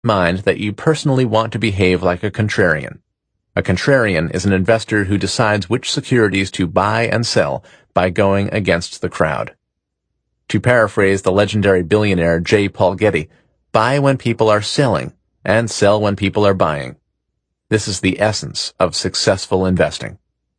Mind that you personally want to behave like a contrarian. A contrarian is an investor who decides which securities to buy and sell by going against the crowd. To paraphrase the legendary billionaire J. Paul Getty, buy when people are selling and sell when people are buying. This is the essence of successful investing.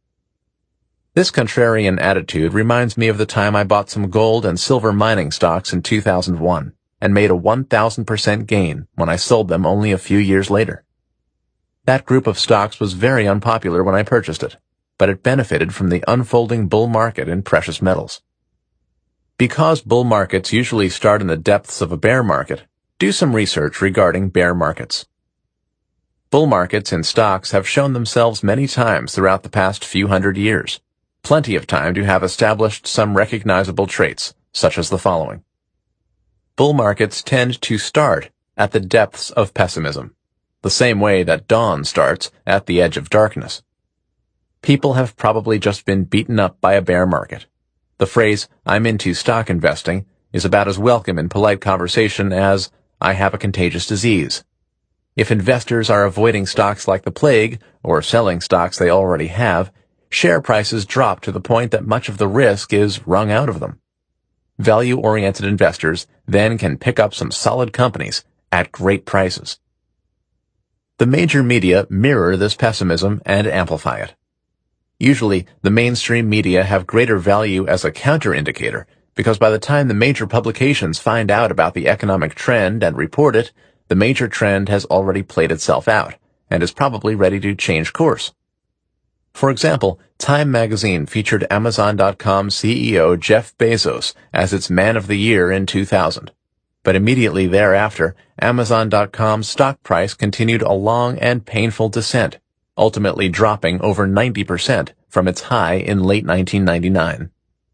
This contrarian attitude reminds me of the time I bought some gold and silver mining stocks in 2001 and made a 1,000% gain when I sold them only a few years later. That group of stocks was very unpopular when I purchased it, but it benefited from the unfolding bull market in precious metals. Because bull markets usually start in the depths of a bear market, do some research regarding bear markets. Bull markets in stocks have shown themselves many times throughout the past few hundred years. Plenty of time to have established some recognizable traits, such as the following. Bull markets tend to start at the depths of pessimism, the same way that dawn starts at the edge of darkness. People have probably just been beaten up by a bear market. The phrase, "I'm into stock investing," is about as welcome in polite conversation as, "I have a contagious disease." If investors are avoiding stocks like the plague, or selling stocks they already have, share prices drop to the point that much of the risk is wrung out of them. Value-oriented investors then can pick up some solid companies at great prices. The major media mirror this pessimism and amplify it. Usually, the mainstream media have greater value as a counter-indicator because by the time the major publications find out about the economic trend and report it, the major trend has already played itself out and is probably ready to change course. For example, Time magazine featured Amazon.com CEO Jeff Bezos as its Man of the Year in 2000. But immediately thereafter, Amazon.com's stock price continued a long and painful descent, ultimately dropping over 90% from its high in late 1999.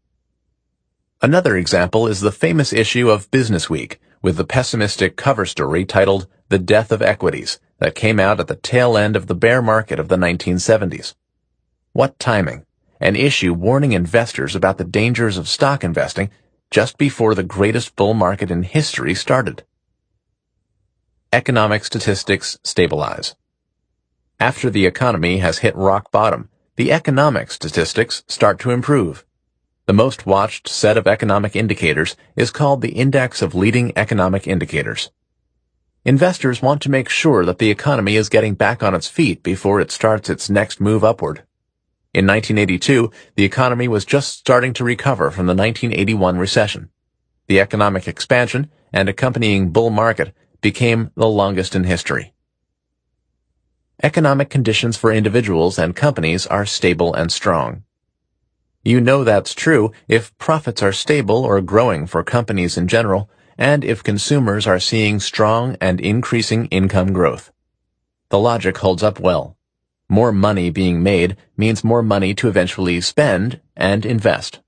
Another example is the famous issue of Businessweek, with the pessimistic cover story titled The Death of Equities that came out at the tail end of the bear market of the 1970s. What timing! An issue warning investors about the dangers of stock investing just before the greatest bull market in history started. Economic statistics stabilize. After the economy has hit rock bottom, the economic statistics start to improve. The most watched set of economic indicators is called the Index of Leading Economic Indicators. Investors want to make sure that the economy is getting back on its feet before it starts its next move upward. In 1982, the economy was just starting to recover from the 1981 recession. The economic expansion and accompanying bull market became the longest in history. Economic conditions for individuals and companies are stable and strong. You know that's true if profits are stable or growing for companies in general, and if consumers are seeing strong and increasing income growth. The logic holds up well. More money being made means more money to eventually spend and invest.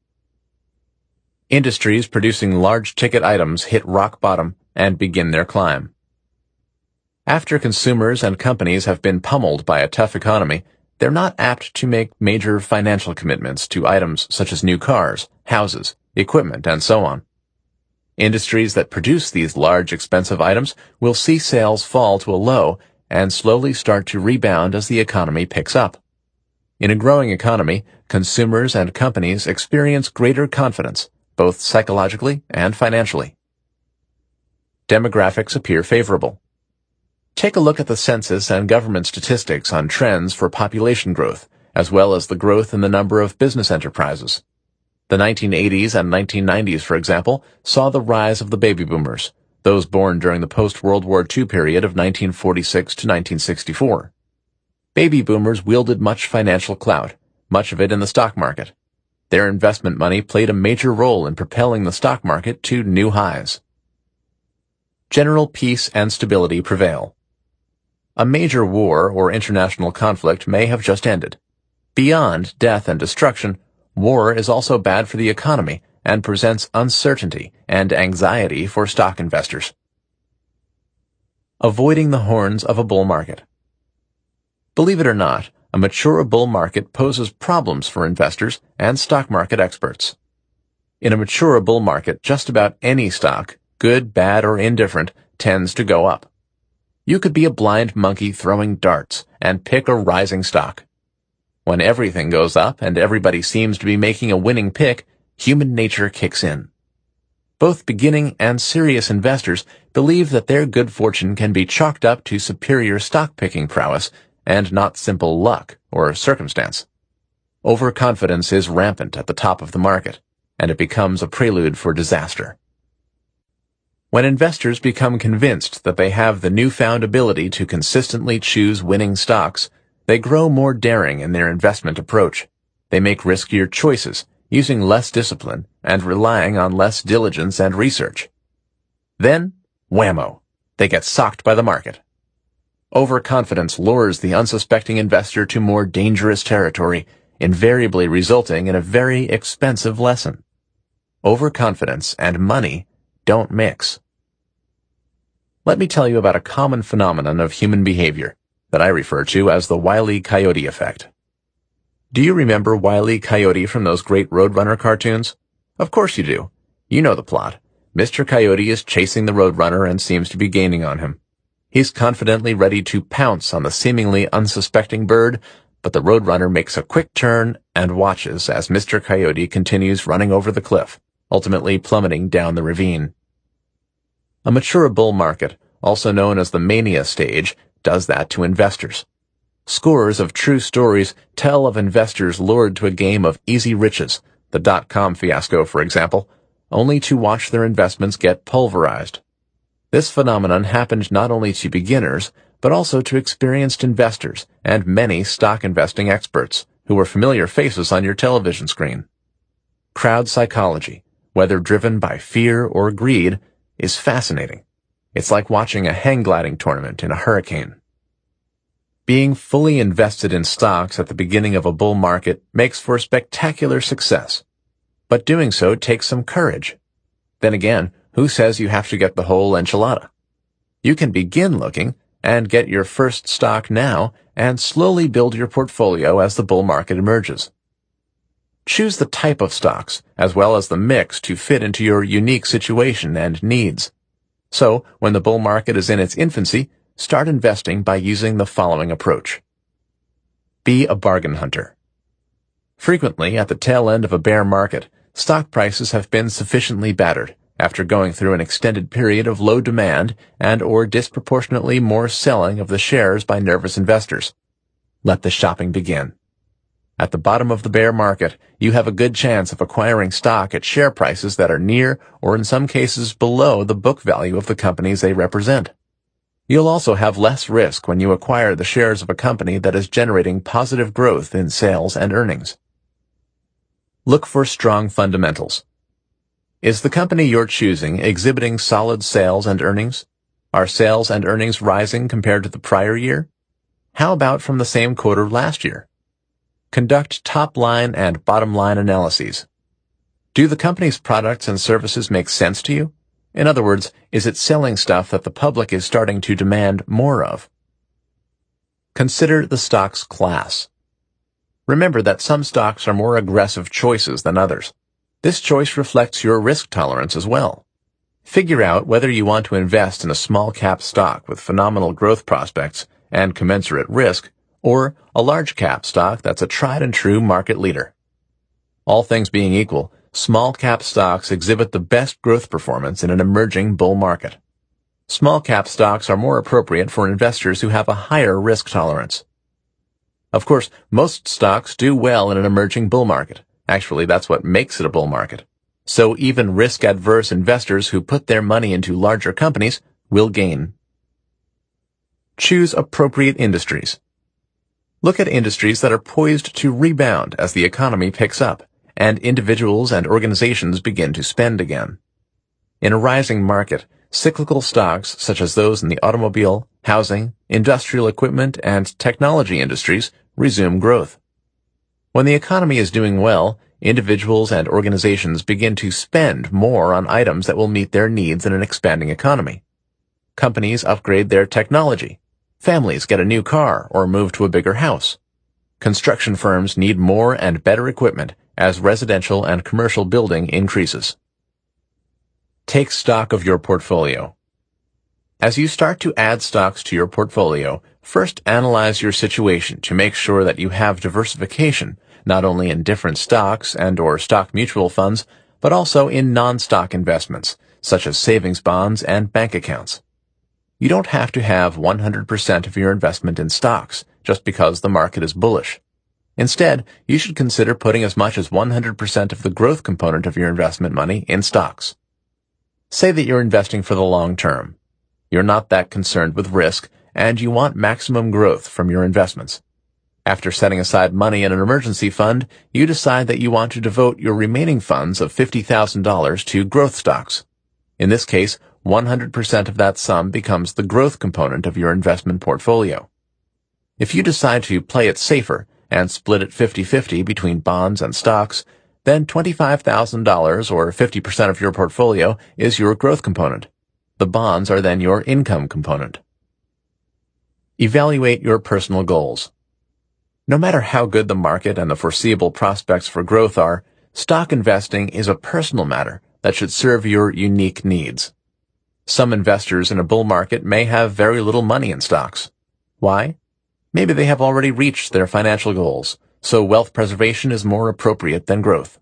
Industries producing large-ticket items hit rock bottom and begin their climb. After consumers and companies have been pummeled by a tough economy, they're not apt to make major financial commitments to items such as new cars, houses, equipment, and so on. Industries that produce these large, expensive items will see sales fall to a low and slowly start to rebound as the economy picks up. In a growing economy, consumers and companies experience greater confidence, both psychologically and financially. Demographics appear favorable. Take a look at the census and government statistics on trends for population growth, as well as the growth in the number of business enterprises. The 1980s and 1990s, for example, saw the rise of the baby boomers, those born during the post-World War II period of 1946 to 1964. Baby boomers wielded much financial clout, much of it in the stock market. Their investment money played a major role in propelling the stock market to new highs. General peace and stability prevail. A major war or international conflict may have just ended. Beyond death and destruction, war is also bad for the economy and presents uncertainty and anxiety for stock investors. Avoiding the horns of a bull market. Believe it or not, a mature bull market poses problems for investors and stock market experts. In a mature bull market, just about any stock, good, bad, or indifferent, tends to go up. You could be a blind monkey throwing darts and pick a rising stock. When everything goes up and everybody seems to be making a winning pick, human nature kicks in. Both beginning and serious investors believe that their good fortune can be chalked up to superior stock-picking prowess and not simple luck or circumstance. Overconfidence is rampant at the top of the market, and it becomes a prelude for disaster. When investors become convinced that they have the newfound ability to consistently choose winning stocks, they grow more daring in their investment approach. They make riskier choices, using less discipline and relying on less diligence and research. Then, whammo, they get socked by the market. Overconfidence lures the unsuspecting investor to more dangerous territory, invariably resulting in a very expensive lesson. Overconfidence and money don't mix. Let me tell you about a common phenomenon of human behavior that I refer to as the Wile E. Coyote effect. Do you remember Wile E. Coyote from those great Roadrunner cartoons? Of course you do. You know the plot. Mr. Coyote is chasing the Roadrunner and seems to be gaining on him. He's confidently ready to pounce on the seemingly unsuspecting bird, but the Roadrunner makes a quick turn and watches as Mr. Coyote continues running over the cliff, ultimately plummeting down the ravine. A mature bull market, also known as the mania stage, does that to investors. Scores of true stories tell of investors lured to a game of easy riches, the dot-com fiasco, for example, only to watch their investments get pulverized. This phenomenon happened not only to beginners, but also to experienced investors and many stock investing experts who were familiar faces on your television screen. Crowd psychology, whether driven by fear or greed, is fascinating. It's like watching a hang gliding tournament in a hurricane. Being fully invested in stocks at the beginning of a bull market makes for spectacular success. But doing so takes some courage. Then again, who says you have to get the whole enchilada? You can begin looking and get your first stock now and slowly build your portfolio as the bull market emerges. Choose the type of stocks as well as the mix to fit into your unique situation and needs. So, when the bull market is in its infancy, start investing by using the following approach. Be a bargain hunter. Frequently, at the tail end of a bear market, stock prices have been sufficiently battered after going through an extended period of low demand and or disproportionately more selling of the shares by nervous investors. Let the shopping begin. At the bottom of the bear market, you have a good chance of acquiring stock at share prices that are near or in some cases below the book value of the companies they represent. You'll also have less risk when you acquire the shares of a company that is generating positive growth in sales and earnings. Look for strong fundamentals. Is the company you're choosing exhibiting solid sales and earnings? Are sales and earnings rising compared to the prior year? How about from the same quarter last year? Conduct top-line and bottom-line analyses. Do the company's products and services make sense to you? In other words, is it selling stuff that the public is starting to demand more of? Consider the stock's class. Remember that some stocks are more aggressive choices than others. This choice reflects your risk tolerance as well. Figure out whether you want to invest in a small-cap stock with phenomenal growth prospects and commensurate risk, or a large-cap stock that's a tried-and-true market leader. All things being equal, small-cap stocks exhibit the best growth performance in an emerging bull market. Small-cap stocks are more appropriate for investors who have a higher risk tolerance. Of course, most stocks do well in an emerging bull market. Actually, that's what makes it a bull market. So even risk-adverse investors who put their money into larger companies will gain. Choose appropriate industries. Look at industries that are poised to rebound as the economy picks up and individuals and organizations begin to spend again. In a rising market, cyclical stocks such as those in the automobile, housing, industrial equipment, and technology industries resume growth. When the economy is doing well, individuals and organizations begin to spend more on items that will meet their needs in an expanding economy. Companies upgrade their technology. Families get a new car or move to a bigger house. Construction firms need more and better equipment as residential and commercial building increases. Take stock of your portfolio. As you start to add stocks to your portfolio, first analyze your situation to make sure that you have diversification, not only in different stocks and/or stock mutual funds, but also in non-stock investments, such as savings bonds and bank accounts. You don't have to have 100% of your investment in stocks just because the market is bullish. Instead, you should consider putting as much as 100% of the growth component of your investment money in stocks. Say that you're investing for the long term. You're not that concerned with risk, and you want maximum growth from your investments. After setting aside money in an emergency fund, you decide that you want to devote your remaining funds of $50,000 to growth stocks. In this case, 100% of that sum becomes the growth component of your investment portfolio. If you decide to play it safer and split it 50-50 between bonds and stocks, then $25,000 or 50% of your portfolio is your growth component. The bonds are then your income component. Evaluate your personal goals. No matter how good the market and the foreseeable prospects for growth are, stock investing is a personal matter that should serve your unique needs. Some investors in a bull market may have very little money in stocks. Why? Maybe they have already reached their financial goals, so wealth preservation is more appropriate than growth.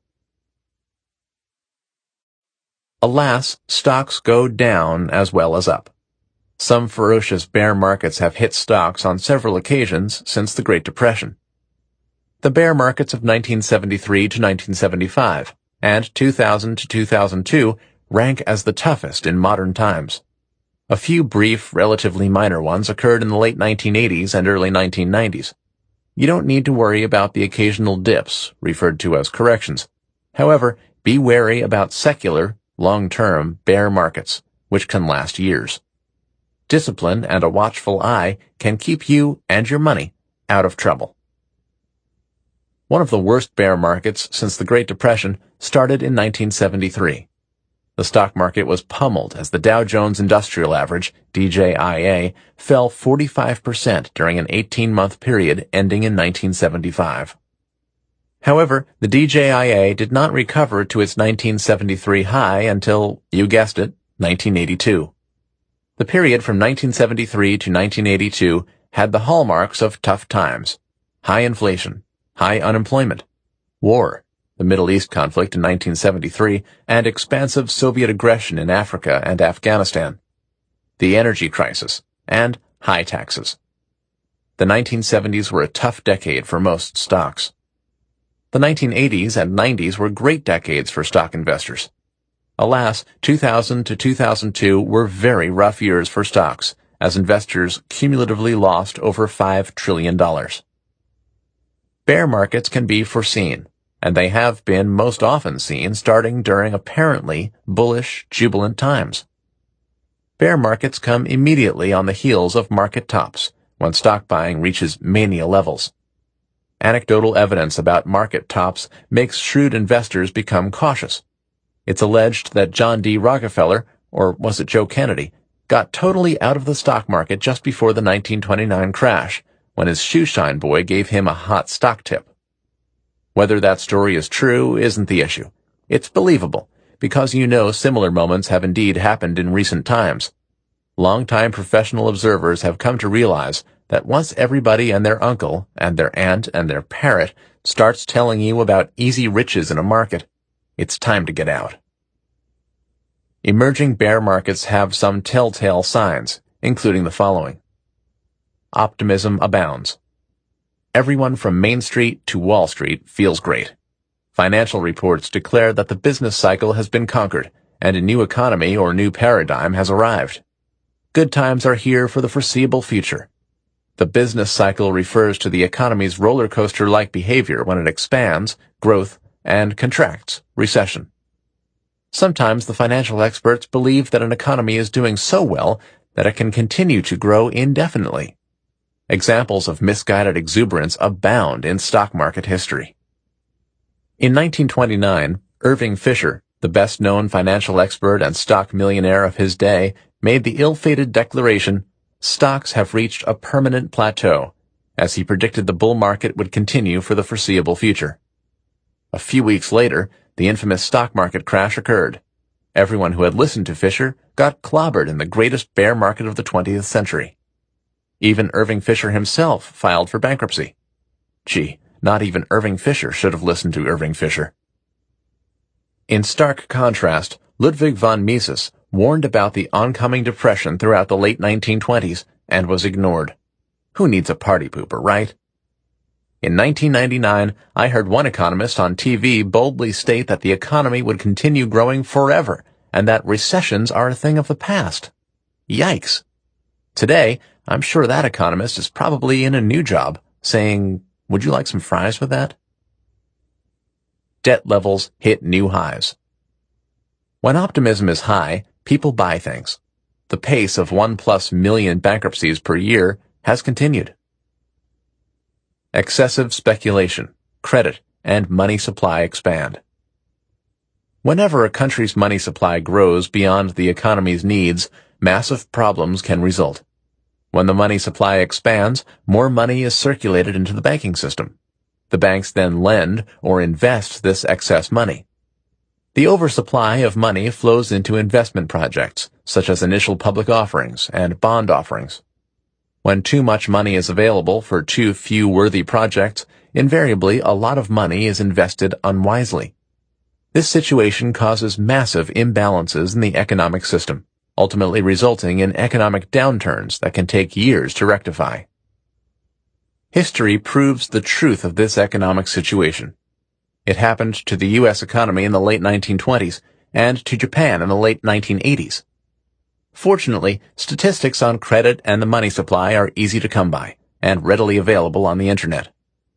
Alas, stocks go down as well as up. Some ferocious bear markets have hit stocks on several occasions since the Great Depression. The bear markets of 1973 to 1975 and 2000 to 2002 rank as the toughest in modern times. A few brief, relatively minor ones occurred in the late 1980s and early 1990s. You don't need to worry about the occasional dips, referred to as corrections. However, be wary about secular, long-term bear markets, which can last years. Discipline and a watchful eye can keep you and your money out of trouble. One of the worst bear markets since the Great Depression started in 1973. The stock market was pummeled as the Dow Jones Industrial Average, DJIA, fell 45% during an 18-month period ending in 1975. However, the DJIA did not recover to its 1973 high until, you guessed it, 1982. The period from 1973 to 1982 had the hallmarks of tough times: high inflation, high unemployment, war, the Middle East conflict in 1973, and expansive Soviet aggression in Africa and Afghanistan, the energy crisis, and high taxes. The 1970s were a tough decade for most stocks. The 1980s and 90s were great decades for stock investors. Alas, 2000 to 2002 were very rough years for stocks, as investors cumulatively lost over $5 trillion. Bear markets can be foreseen, and they have been most often seen starting during apparently bullish, jubilant times. Bear markets come immediately on the heels of market tops, when stock buying reaches mania levels. Anecdotal evidence about market tops makes shrewd investors become cautious. It's alleged that John D. Rockefeller, or was it Joe Kennedy, got totally out of the stock market just before the 1929 crash, when his shoeshine boy gave him a hot stock tip. Whether that story is true isn't the issue. It's believable, because similar moments have indeed happened in recent times. Longtime professional observers have come to realize that once everybody and their uncle and their aunt and their parrot starts telling you about easy riches in a market, it's time to get out. Emerging bear markets have some telltale signs, including the following. Optimism abounds. Everyone from Main Street to Wall Street feels great. Financial reports declare that the business cycle has been conquered, and a new economy or new paradigm has arrived. Good times are here for the foreseeable future. The business cycle refers to the economy's roller coaster-like behavior when it expands, growth, and contracts, recession. Sometimes the financial experts believe that an economy is doing so well that it can continue to grow indefinitely. Examples of misguided exuberance abound in stock market history. In 1929, Irving Fisher, the best-known financial expert and stock millionaire of his day, made the ill-fated declaration, "Stocks have reached a permanent plateau," as he predicted the bull market would continue for the foreseeable future. A few weeks later, the infamous stock market crash occurred. Everyone who had listened to Fisher got clobbered in the greatest bear market of the 20th century. Even Irving Fisher himself filed for bankruptcy. Gee, not even Irving Fisher should have listened to Irving Fisher. In stark contrast, Ludwig von Mises warned about the oncoming depression throughout the late 1920s and was ignored. Who needs a party pooper, right? In 1999, I heard one economist on TV boldly state that the economy would continue growing forever and that recessions are a thing of the past. Yikes. Today, I'm sure that economist is probably in a new job, saying, "Would you like some fries with that?" Debt levels hit new highs. When optimism is high, people buy things. The pace of 1+ million bankruptcies per year has continued. Excessive speculation, credit, and money supply expand. Whenever a country's money supply grows beyond the economy's needs, massive problems can result. When the money supply expands, more money is circulated into the banking system. The banks then lend or invest this excess money. The oversupply of money flows into investment projects, such as initial public offerings and bond offerings. When too much money is available for too few worthy projects, invariably a lot of money is invested unwisely. This situation causes massive imbalances in the economic system, ultimately resulting in economic downturns that can take years to rectify. History proves the truth of this economic situation. It happened to the U.S. economy in the late 1920s and to Japan in the late 1980s. Fortunately, statistics on credit and the money supply are easy to come by and readily available on the Internet.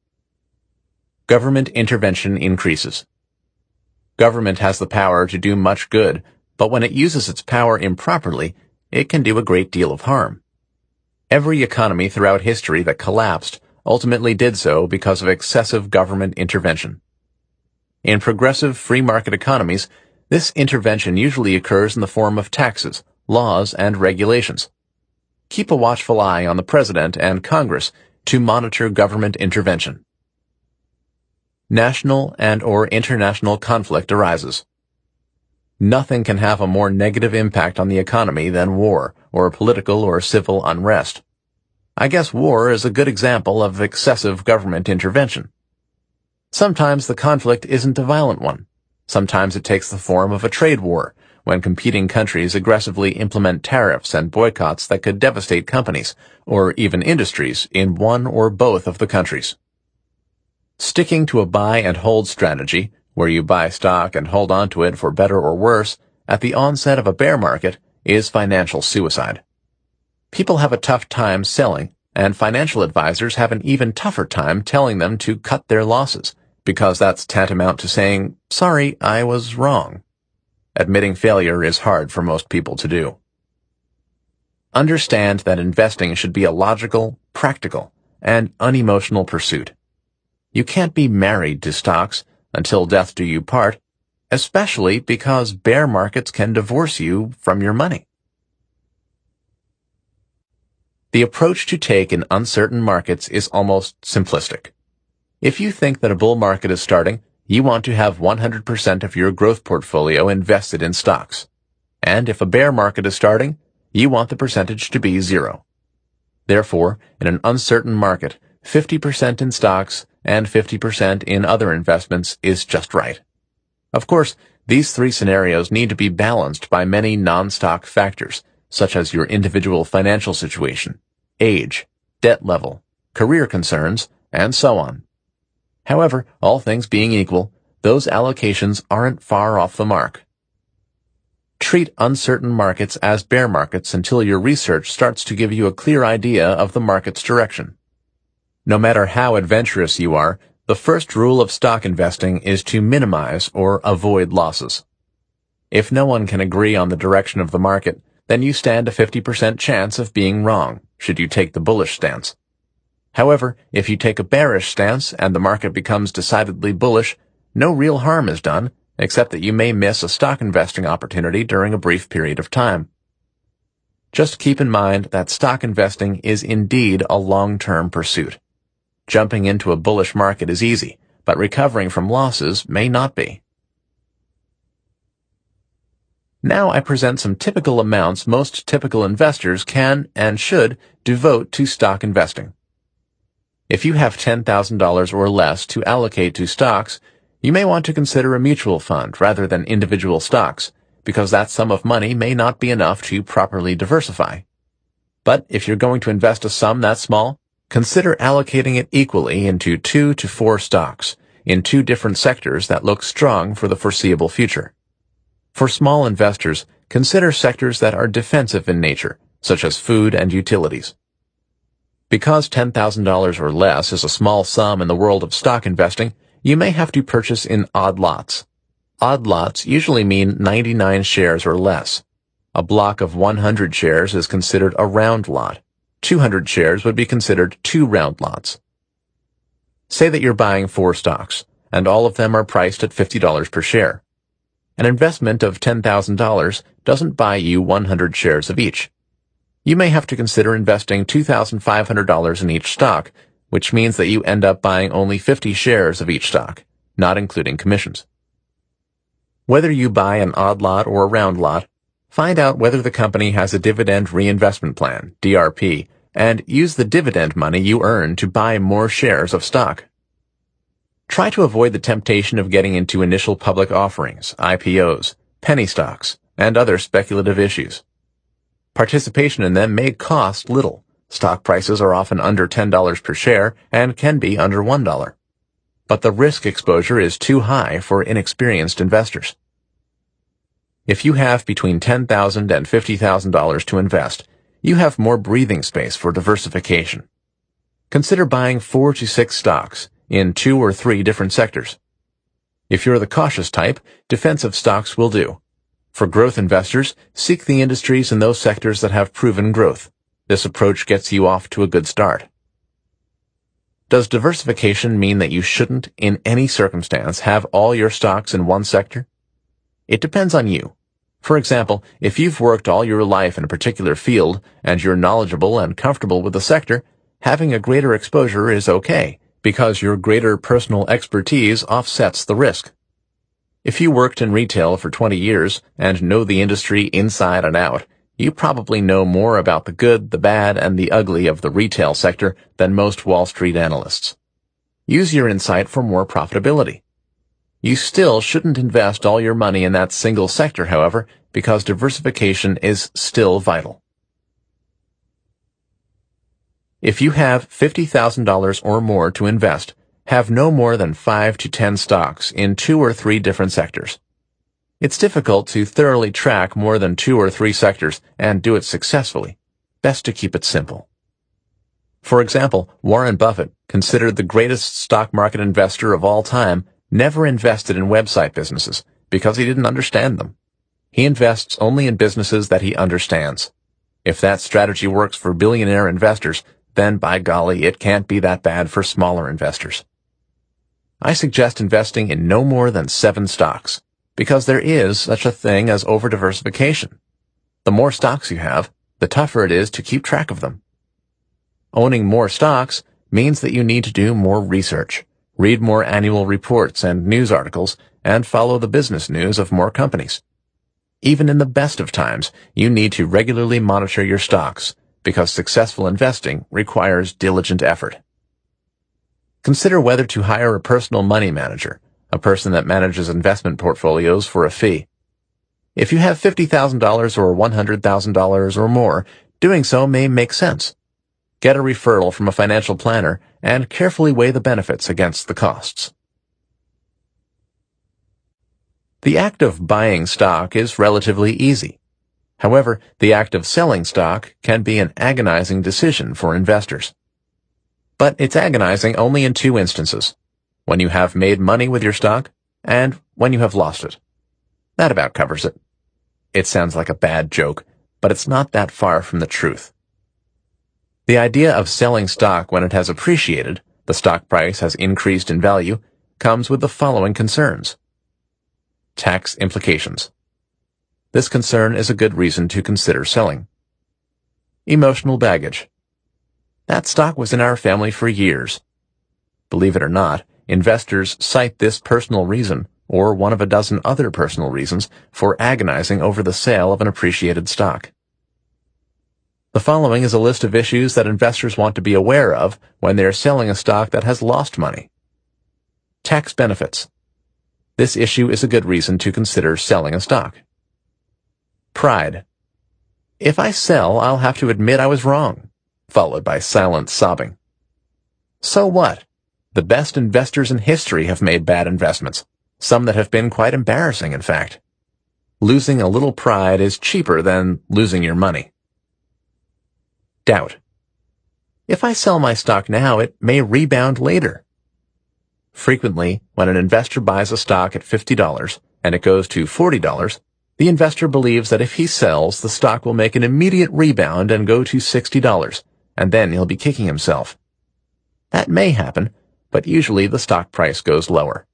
Government intervention increases. Government has the power to do much good, but when it uses its power improperly, it can do a great deal of harm. Every economy throughout history that collapsed ultimately did so because of excessive government intervention. In progressive free market economies, this intervention usually occurs in the form of taxes, laws, and regulations. Keep a watchful eye on the President and Congress to monitor government intervention. National and/or international conflict arises. Nothing can have a more negative impact on the economy than war, or political or civil unrest. I guess war is a good example of excessive government intervention. Sometimes the conflict isn't a violent one. Sometimes it takes the form of a trade war, when competing countries aggressively implement tariffs and boycotts that could devastate companies, or even industries, in one or both of the countries. Sticking to a buy and hold strategy, where you buy stock and hold on to it for better or worse, at the onset of a bear market, is financial suicide. People have a tough time selling, and financial advisors have an even tougher time telling them to cut their losses, because that's tantamount to saying, "Sorry, I was wrong." Admitting failure is hard for most people to do. Understand that investing should be a logical, practical, and unemotional pursuit. You can't be married to stocks until death do you part, especially because bear markets can divorce you from your money. The approach to take in uncertain markets is almost simplistic. If you think that a bull market is starting, you want to have 100% of your growth portfolio invested in stocks. And if a bear market is starting, you want the percentage to be 0. Therefore, in an uncertain market, 50% in stocks and 50% in other investments is just right. Of course, these three scenarios need to be balanced by many non-stock factors, such as your individual financial situation, age, debt level, career concerns, and so on. However, all things being equal, those allocations aren't far off the mark. Treat uncertain markets as bear markets until your research starts to give you a clear idea of the market's direction. No matter how adventurous you are, the first rule of stock investing is to minimize or avoid losses. If no one can agree on the direction of the market, then you stand a 50% chance of being wrong, should you take the bullish stance. However, if you take a bearish stance and the market becomes decidedly bullish, no real harm is done, except that you may miss a stock investing opportunity during a brief period of time. Just keep in mind that stock investing is indeed a long-term pursuit. Jumping into a bullish market is easy, but recovering from losses may not be. Now I present some typical amounts most typical investors can and should devote to stock investing. If you have $10,000 or less to allocate to stocks, you may want to consider a mutual fund rather than individual stocks, because that sum of money may not be enough to properly diversify. But if you're going to invest a sum that small, consider allocating it equally into 2 to 4 stocks in 2 different sectors that look strong for the foreseeable future. For small investors, consider sectors that are defensive in nature, such as food and utilities. Because $10,000 or less is a small sum in the world of stock investing, you may have to purchase in odd lots. Odd lots usually mean 99 shares or less. A block of 100 shares is considered a round lot. 200 shares would be considered 2 round lots. Say that you're buying 4 stocks, and all of them are priced at $50 per share. An investment of $10,000 doesn't buy you 100 shares of each. You may have to consider investing $2,500 in each stock, which means that you end up buying only 50 shares of each stock, not including commissions. Whether you buy an odd lot or a round lot, find out whether the company has a dividend reinvestment plan, DRP, and use the dividend money you earn to buy more shares of stock. Try to avoid the temptation of getting into initial public offerings, IPOs, penny stocks, and other speculative issues. Participation in them may cost little. Stock prices are often under $10 per share and can be under $1. But the risk exposure is too high for inexperienced investors. If you have between $10,000 and $50,000 to invest, you have more breathing space for diversification. Consider buying 4 to 6 stocks in 2 or 3 different sectors. If you're the cautious type, defensive stocks will do. For growth investors, seek the industries in those sectors that have proven growth. This approach gets you off to a good start. Does diversification mean that you shouldn't, in any circumstance, have all your stocks in one sector? It depends on you. For example, if you've worked all your life in a particular field and you're knowledgeable and comfortable with the sector, having a greater exposure is okay, because your greater personal expertise offsets the risk. If you worked in retail for 20 years and know the industry inside and out, you probably know more about the good, the bad, and the ugly of the retail sector than most Wall Street analysts. Use your insight for more profitability. You still shouldn't invest all your money in that single sector, however, because diversification is still vital. If you have $50,000 or more to invest, have no more than 5 to 10 stocks in 2 or 3 different sectors. It's difficult to thoroughly track more than 2 or 3 sectors and do it successfully. Best to keep it simple. For example, Warren Buffett, considered the greatest stock market investor of all time, never invested in website businesses because he didn't understand them. He invests only in businesses that he understands. If that strategy works for billionaire investors, then by golly, it can't be that bad for smaller investors. I suggest investing in no more than 7 stocks, because there is such a thing as over-diversification. The more stocks you have, the tougher it is to keep track of them. Owning more stocks means that you need to do more research, read more annual reports and news articles, and follow the business news of more companies. Even in the best of times, you need to regularly monitor your stocks, because successful investing requires diligent effort. Consider whether to hire a personal money manager, a person that manages investment portfolios for a fee. If you have $50,000 or $100,000 or more, doing so may make sense. Get a referral from a financial planner and carefully weigh the benefits against the costs. The act of buying stock is relatively easy. However, the act of selling stock can be an agonizing decision for investors. But it's agonizing only in 2 instances: when you have made money with your stock and when you have lost it. That about covers it. It sounds like a bad joke, but it's not that far from the truth. The idea of selling stock when it has appreciated, the stock price has increased in value, comes with the following concerns. Tax implications. This concern is a good reason to consider selling. Emotional baggage. That stock was in our family for years. Believe it or not, investors cite this personal reason, or one of a dozen other personal reasons for agonizing over the sale of an appreciated stock. The following is a list of issues that investors want to be aware of when they are selling a stock that has lost money. Tax benefits. This issue is a good reason to consider selling a stock. Pride. If I sell, I'll have to admit I was wrong, followed by silent sobbing. So what? The best investors in history have made bad investments, some that have been quite embarrassing, in fact. Losing a little pride is cheaper than losing your money. Doubt. If I sell my stock now, it may rebound later. Frequently, when an investor buys a stock at $50 and it goes to $40, the investor believes that if he sells, the stock will make an immediate rebound and go to $60, and then he'll be kicking himself. That may happen, but usually the stock price goes lower.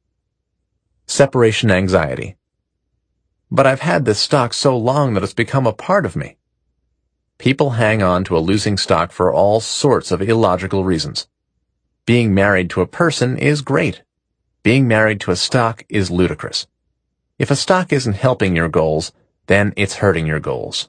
Separation anxiety. But I've had this stock so long that it's become a part of me. People hang on to a losing stock for all sorts of illogical reasons. Being married to a person is great. Being married to a stock is ludicrous. If a stock isn't helping your goals, then it's hurting your goals.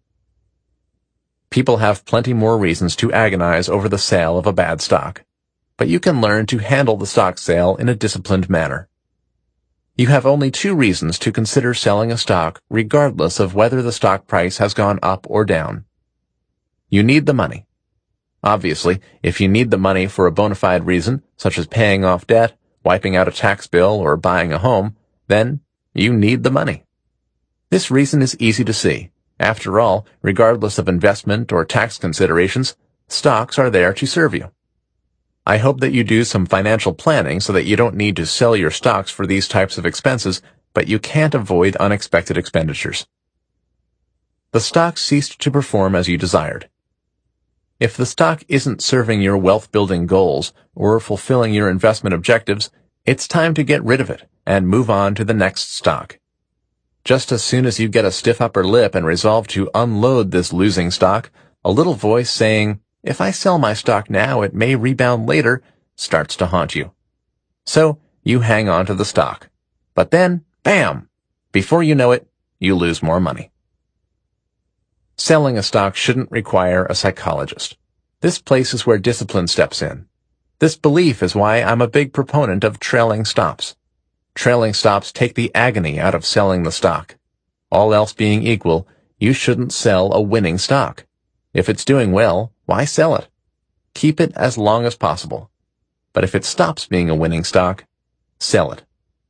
People have plenty more reasons to agonize over the sale of a bad stock, but you can learn to handle the stock sale in a disciplined manner. You have only 2 reasons to consider selling a stock regardless of whether the stock price has gone up or down. You need the money. Obviously, if you need the money for a bona fide reason, such as paying off debt, wiping out a tax bill, or buying a home, then you need the money. This reason is easy to see. After all, regardless of investment or tax considerations, stocks are there to serve you. I hope that you do some financial planning so that you don't need to sell your stocks for these types of expenses, but you can't avoid unexpected expenditures. The stock ceased to perform as you desired. If the stock isn't serving your wealth-building goals or fulfilling your investment objectives, it's time to get rid of it and move on to the next stock. Just as soon as you get a stiff upper lip and resolve to unload this losing stock, a little voice saying, "If I sell my stock now, it may rebound later," starts to haunt you. So you hang on to the stock. But then, bam! Before you know it, you lose more money. Selling a stock shouldn't require a psychologist. This place is where discipline steps in. This belief is why I'm a big proponent of trailing stops. Trailing stops take the agony out of selling the stock. All else being equal, you shouldn't sell a winning stock. If it's doing well, why sell it? Keep it as long as possible. But if it stops being a winning stock, sell it.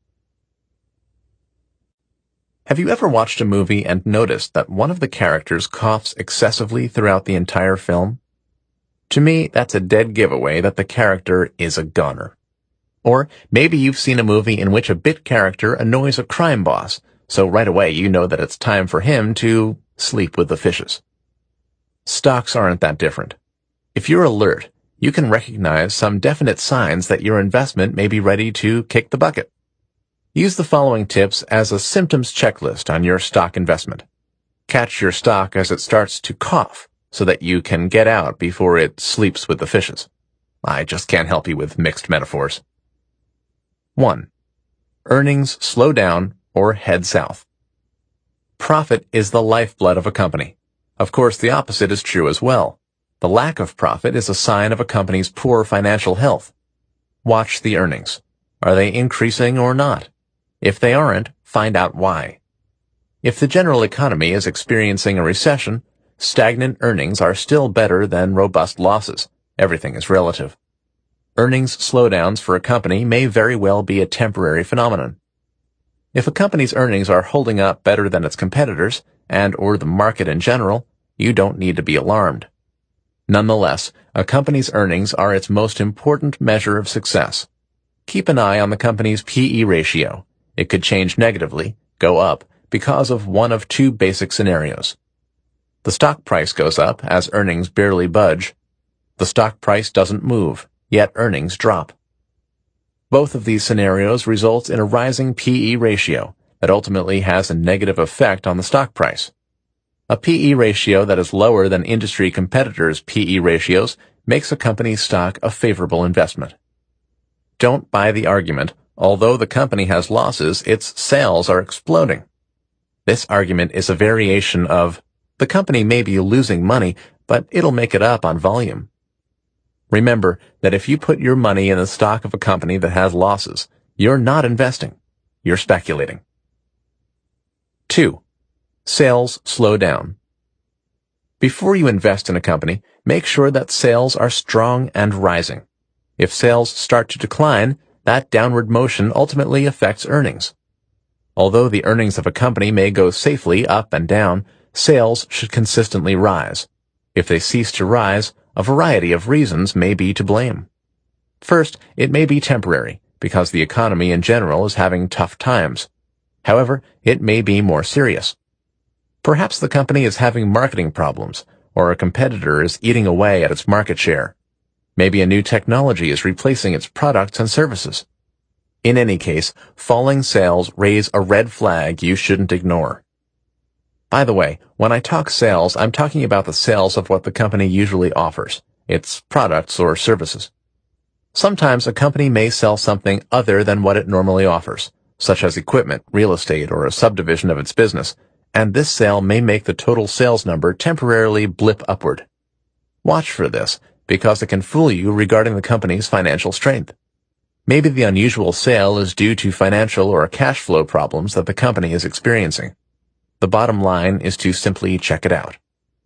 Have you ever watched a movie and noticed that one of the characters coughs excessively throughout the entire film? To me, that's a dead giveaway that the character is a goner. Or maybe you've seen a movie in which a bit character annoys a crime boss, so right away you know that it's time for him to sleep with the fishes. Stocks aren't that different. If you're alert, you can recognize some definite signs that your investment may be ready to kick the bucket. Use the following tips as a symptoms checklist on your stock investment. Catch your stock as it starts to cough so that you can get out before it sleeps with the fishes. I just can't help you with mixed metaphors. 1. Earnings slow down or head south. Profit is the lifeblood of a company. Of course, the opposite is true as well. The lack of profit is a sign of a company's poor financial health. Watch the earnings. Are they increasing or not? If they aren't, find out why. If the general economy is experiencing a recession, stagnant earnings are still better than robust losses. Everything is relative. Earnings slowdowns for a company may very well be a temporary phenomenon. If a company's earnings are holding up better than its competitors, and/or the market in general, you don't need to be alarmed. Nonetheless, a company's earnings are its most important measure of success. Keep an eye on the company's P/E ratio. It could change negatively, go up, because of one of 2 basic scenarios. The stock price goes up as earnings barely budge. The stock price doesn't move, yet earnings drop. Both of these scenarios result in a rising P/E ratio that ultimately has a negative effect on the stock price. A P/E ratio that is lower than industry competitors' P/E ratios makes a company's stock a favorable investment. Don't buy the argument, although the company has losses, its sales are exploding. This argument is a variation of, the company may be losing money, but it'll make it up on volume. Remember that if you put your money in the stock of a company that has losses, you're not investing. You're speculating. 2. Sales slow down. Before you invest in a company, make sure that sales are strong and rising. If sales start to decline, that downward motion ultimately affects earnings. Although the earnings of a company may go safely up and down, sales should consistently rise. If they cease to rise, a variety of reasons may be to blame. First, it may be temporary, because the economy in general is having tough times. However, it may be more serious. Perhaps the company is having marketing problems, or a competitor is eating away at its market share. Maybe a new technology is replacing its products and services. In any case, falling sales raise a red flag you shouldn't ignore. By the way, when I talk sales, I'm talking about the sales of what the company usually offers, its products or services. Sometimes a company may sell something other than what it normally offers, such as equipment, real estate, or a subdivision of its business, and this sale may make the total sales number temporarily blip upward. Watch for this, because it can fool you regarding the company's financial strength. Maybe the unusual sale is due to financial or cash flow problems that the company is experiencing. The bottom line is to simply check it out.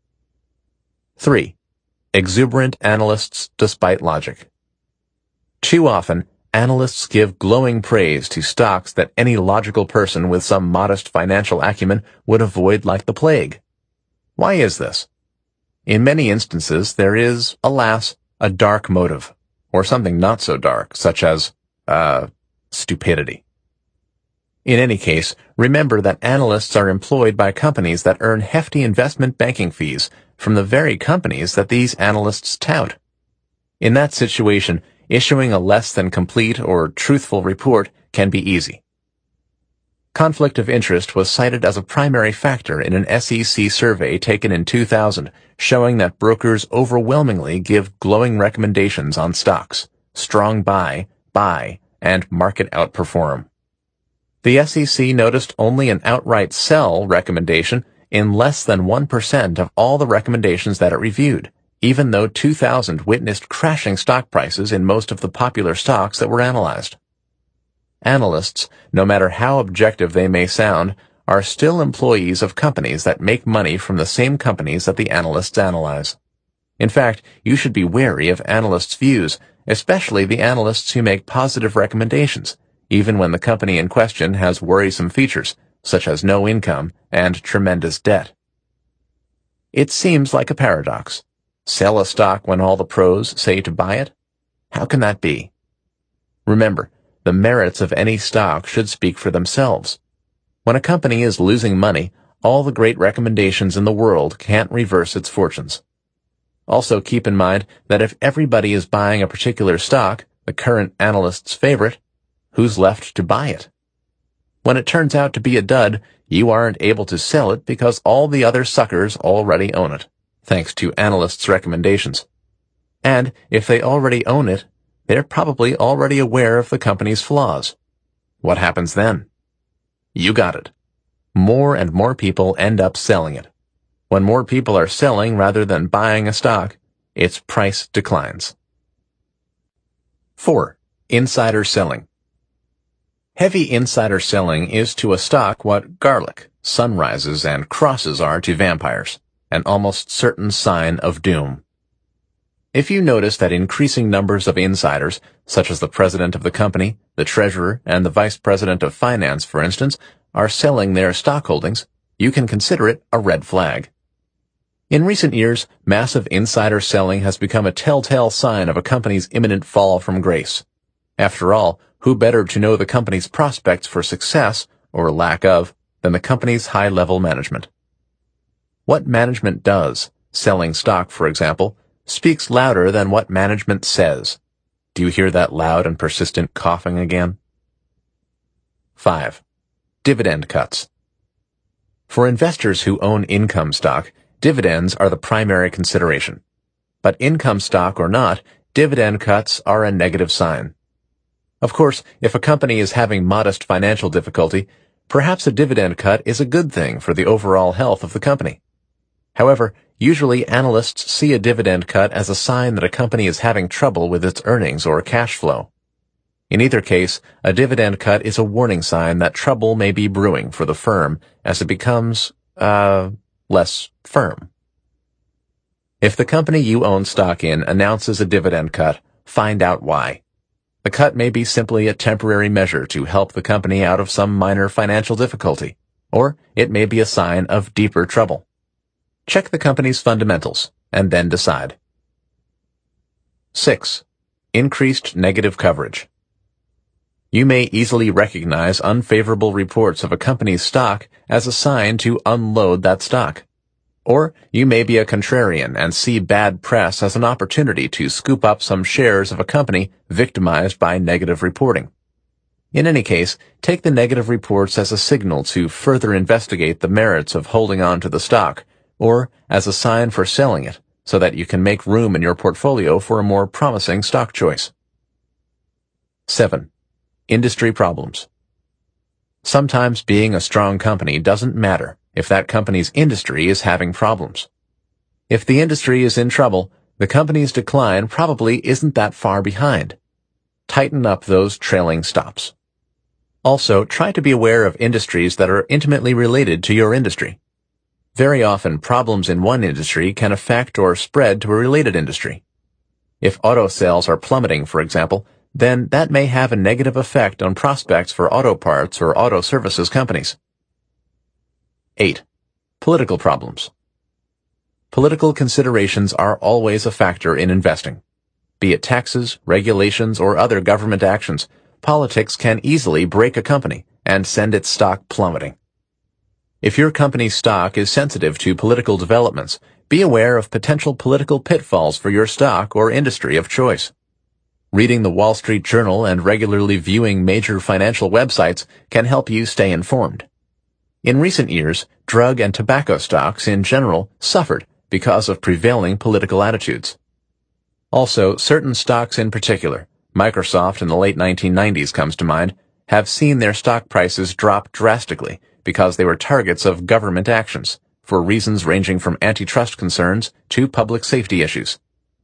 3. Exuberant analysts despite logic. Too often, analysts give glowing praise to stocks that any logical person with some modest financial acumen would avoid like the plague. Why is this? In many instances, there is, alas, a dark motive, or something not so dark, such as, stupidity. In any case, remember that analysts are employed by companies that earn hefty investment banking fees from the very companies that these analysts tout. In that situation, issuing a less than complete or truthful report can be easy. Conflict of interest was cited as a primary factor in an SEC survey taken in 2000, showing that brokers overwhelmingly give glowing recommendations on stocks, strong buy, and market outperform. The SEC noticed only an outright sell recommendation in less than 1% of all the recommendations that it reviewed, even though 2000 witnessed crashing stock prices in most of the popular stocks that were analyzed. Analysts, no matter how objective they may sound, are still employees of companies that make money from the same companies that the analysts analyze. In fact, you should be wary of analysts' views, especially the analysts who make positive recommendations, even when the company in question has worrisome features, such as no income and tremendous debt. It seems like a paradox. Sell a stock when all the pros say to buy it? How can that be? Remember, the merits of any stock should speak for themselves. When a company is losing money, all the great recommendations in the world can't reverse its fortunes. Also keep in mind that if everybody is buying a particular stock, the current analyst's favorite, who's left to buy it? When it turns out to be a dud, you aren't able to sell it because all the other suckers already own it, thanks to analysts' recommendations. And if they already own it, they're probably already aware of the company's flaws. What happens then? You got it. More and more people end up selling it. When more people are selling rather than buying a stock, its price declines. 4. Insider selling. Heavy insider selling is to a stock what garlic, sunrises, and crosses are to vampires, an almost certain sign of doom. If you notice that increasing numbers of insiders, such as the president of the company, the treasurer, and the vice president of finance, for instance, are selling their stock holdings, you can consider it a red flag. In recent years, massive insider selling has become a telltale sign of a company's imminent fall from grace. After all, who better to know the company's prospects for success, or lack of, than the company's high-level management? What management does, selling stock for example, speaks louder than what management says. Do you hear that loud and persistent coughing again? 5. Dividend cuts. For investors who own income stock, dividends are the primary consideration. But income stock or not, dividend cuts are a negative sign. Of course, if a company is having modest financial difficulty, perhaps a dividend cut is a good thing for the overall health of the company. However, usually analysts see a dividend cut as a sign that a company is having trouble with its earnings or cash flow. In either case, a dividend cut is a warning sign that trouble may be brewing for the firm as it becomes, less firm. If the company you own stock in announces a dividend cut, find out why. The cut may be simply a temporary measure to help the company out of some minor financial difficulty, or it may be a sign of deeper trouble. Check the company's fundamentals, and then decide. 6. Increased negative coverage. You may easily recognize unfavorable reports of a company's stock as a sign to unload that stock. Or you may be a contrarian and see bad press as an opportunity to scoop up some shares of a company victimized by negative reporting. In any case, take the negative reports as a signal to further investigate the merits of holding on to the stock, or as a sign for selling it, so that you can make room in your portfolio for a more promising stock choice. 7. Industry problems. Sometimes being a strong company doesn't matter if that company's industry is having problems. If the industry is in trouble, the company's decline probably isn't that far behind. Tighten up those trailing stops. Also, try to be aware of industries that are intimately related to your industry. Very often, problems in one industry can affect or spread to a related industry. If auto sales are plummeting, for example, then that may have a negative effect on prospects for auto parts or auto services companies. 8. Political problems. Political considerations are always a factor in investing. Be it taxes, regulations, or other government actions, politics can easily break a company and send its stock plummeting. If your company's stock is sensitive to political developments, be aware of potential political pitfalls for your stock or industry of choice. Reading the Wall Street Journal and regularly viewing major financial websites can help you stay informed. In recent years, drug and tobacco stocks in general suffered because of prevailing political attitudes. Also, certain stocks in particular, Microsoft in the late 1990s comes to mind, have seen their stock prices drop drastically because they were targets of government actions, for reasons ranging from antitrust concerns to public safety issues.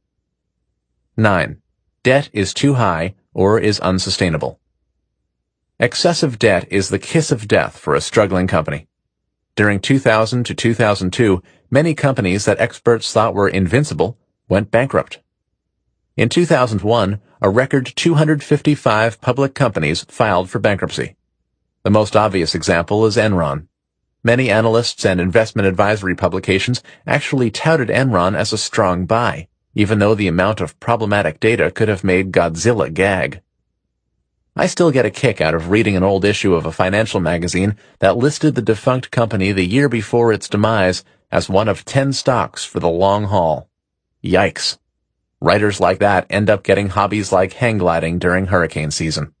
9. Debt is too high or is unsustainable. Excessive debt is the kiss of death for a struggling company. During 2000 to 2002, many companies that experts thought were invincible went bankrupt. In 2001, a record 255 public companies filed for bankruptcy. The most obvious example is Enron. Many analysts and investment advisory publications actually touted Enron as a strong buy, even though the amount of problematic data could have made Godzilla gag. I still get a kick out of reading an old issue of a financial magazine that listed the defunct company the year before its demise as one of 10 stocks for the long haul. Yikes. Writers like that end up getting hobbies like hang gliding during hurricane season.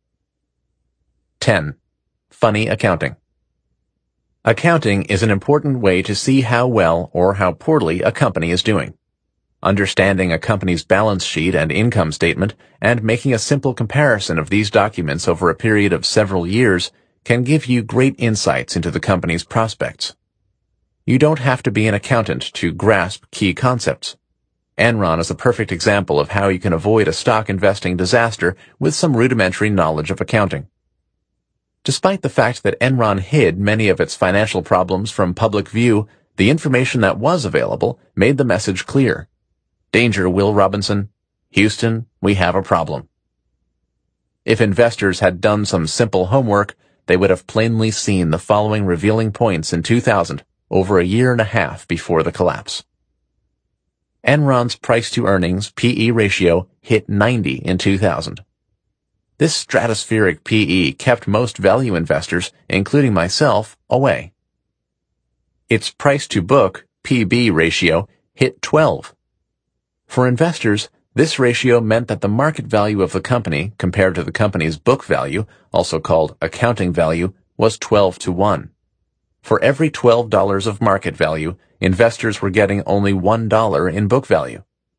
10. Funny accounting. Accounting is an important way to see how well or how poorly a company is doing. Understanding a company's balance sheet and income statement and making a simple comparison of these documents over a period of several years can give you great insights into the company's prospects. You don't have to be an accountant to grasp key concepts. Enron is a perfect example of how you can avoid a stock investing disaster with some rudimentary knowledge of accounting. Despite the fact that Enron hid many of its financial problems from public view, the information that was available made the message clear. Danger, Will Robinson. Houston, we have a problem. If investors had done some simple homework, they would have plainly seen the following revealing points in 2000, over a year and a half before the collapse. Enron's price-to-earnings P/E ratio hit 90 in 2000. This stratospheric P/E kept most value investors, including myself, away. Its price-to-book P/B ratio hit 12. For investors, this ratio meant that the market value of the company compared to the company's book value, also called accounting value, was 12 to 1. For every $12 of market value, investors were getting only $1 in book value.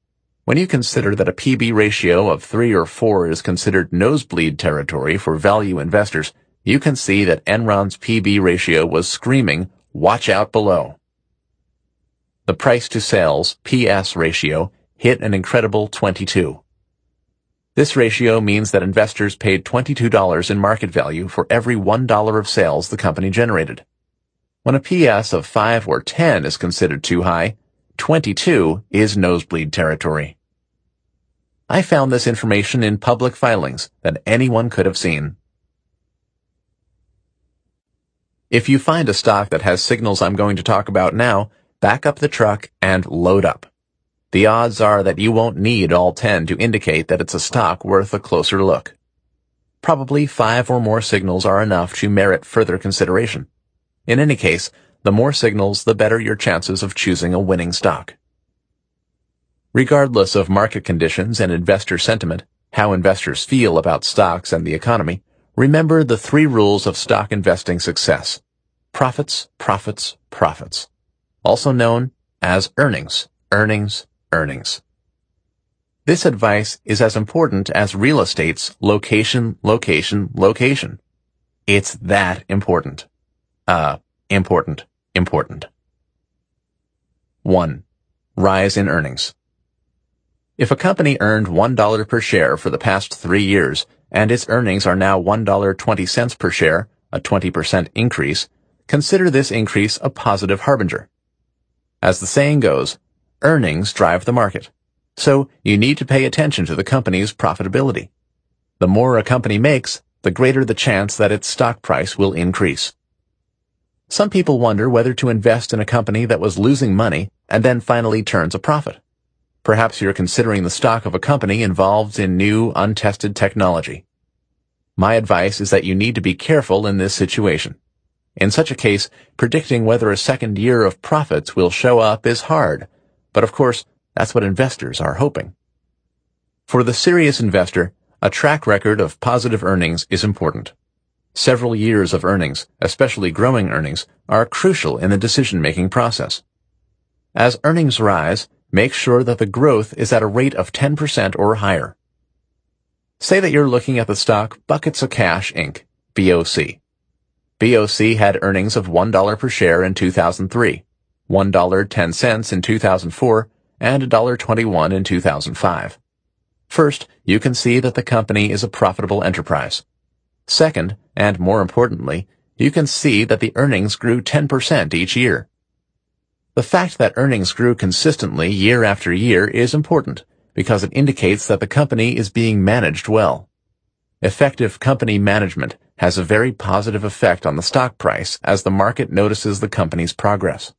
When you consider that a PB ratio of 3 or 4 is considered nosebleed territory for value investors, you can see that Enron's PB ratio was screaming, "Watch out below." The price-to-sales, PS ratio, hit an incredible 22. This ratio means that investors paid $22 in market value for every $1 of sales the company generated. When a PS of 5 or 10 is considered too high, 22 is nosebleed territory. I found this information in public filings that anyone could have seen. If you find a stock that has signals I'm going to talk about now, back up the truck and load up. The odds are that you won't need all 10 to indicate that it's a stock worth a closer look. Probably 5 or more signals are enough to merit further consideration. In any case, the more signals, the better your chances of choosing a winning stock. Regardless of market conditions and investor sentiment, how investors feel about stocks and the economy, remember the 3 rules of stock investing success. Profits, profits, profits. Also known as earnings, earnings, earnings. This advice is as important as real estate's location, location, location. It's that important. Important. 1. Rise in earnings. If a company earned $1 per share for the past 3 years, and its earnings are now $1.20 per share, a 20% increase, consider this increase a positive harbinger. As the saying goes, earnings drive the market. So you need to pay attention to the company's profitability. The more a company makes, the greater the chance that its stock price will increase. Some people wonder whether to invest in a company that was losing money and then finally turns a profit. Perhaps you're considering the stock of a company involved in new, untested technology. My advice is that you need to be careful in this situation. In such a case, predicting whether a second year of profits will show up is hard, but of course, that's what investors are hoping. For the serious investor, a track record of positive earnings is important. Several years of earnings, especially growing earnings, are crucial in the decision-making process. As earnings rise, make sure that the growth is at a rate of 10% or higher. Say that you're looking at the stock Buckets of Cash, Inc., BOC. BOC had earnings of $1 per share in 2003, $1.10 in 2004, and $1.21 in 2005. First, you can see that the company is a profitable enterprise. Second, and more importantly, you can see that the earnings grew 10% each year. The fact that earnings grew consistently year after year is important because it indicates that the company is being managed well. Effective company management has a very positive effect on the stock price as the market notices the company's progress.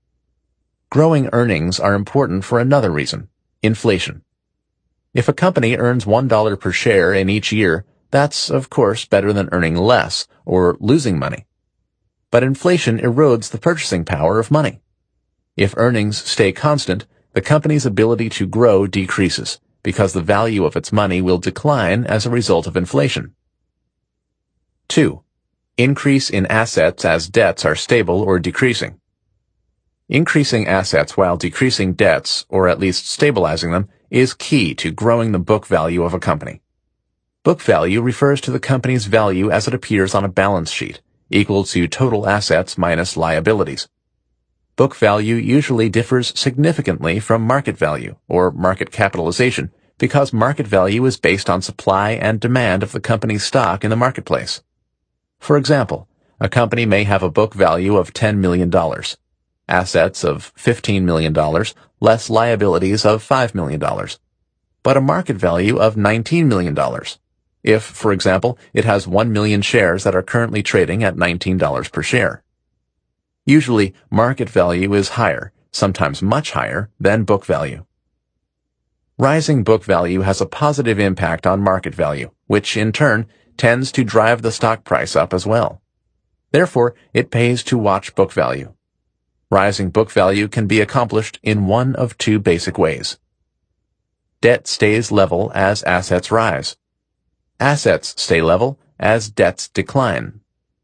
Growing earnings are important for another reason: inflation. If a company earns $1 per share in each year, that's, of course, better than earning less or losing money. But inflation erodes the purchasing power of money. If earnings stay constant, the company's ability to grow decreases because the value of its money will decline as a result of inflation. 2. Increase in assets as debts are stable or decreasing. Increasing assets while decreasing debts, or at least stabilizing them, is key to growing the book value of a company. Book value refers to the company's value as it appears on a balance sheet, equal to total assets minus liabilities. Book value usually differs significantly from market value, or market capitalization, because market value is based on supply and demand of the company's stock in the marketplace. For example, a company may have a book value of $10 million, assets of $15 million, less liabilities of $5 million, but a market value of $19 million. If, for example, it has 1 million shares that are currently trading at $19 per share. Usually, market value is higher, sometimes much higher, than book value. Rising book value has a positive impact on market value, which, in turn, tends to drive the stock price up as well. Therefore, it pays to watch book value. Rising book value can be accomplished in one of 2 basic ways. Debt stays level as assets rise. Assets stay level as debts decline.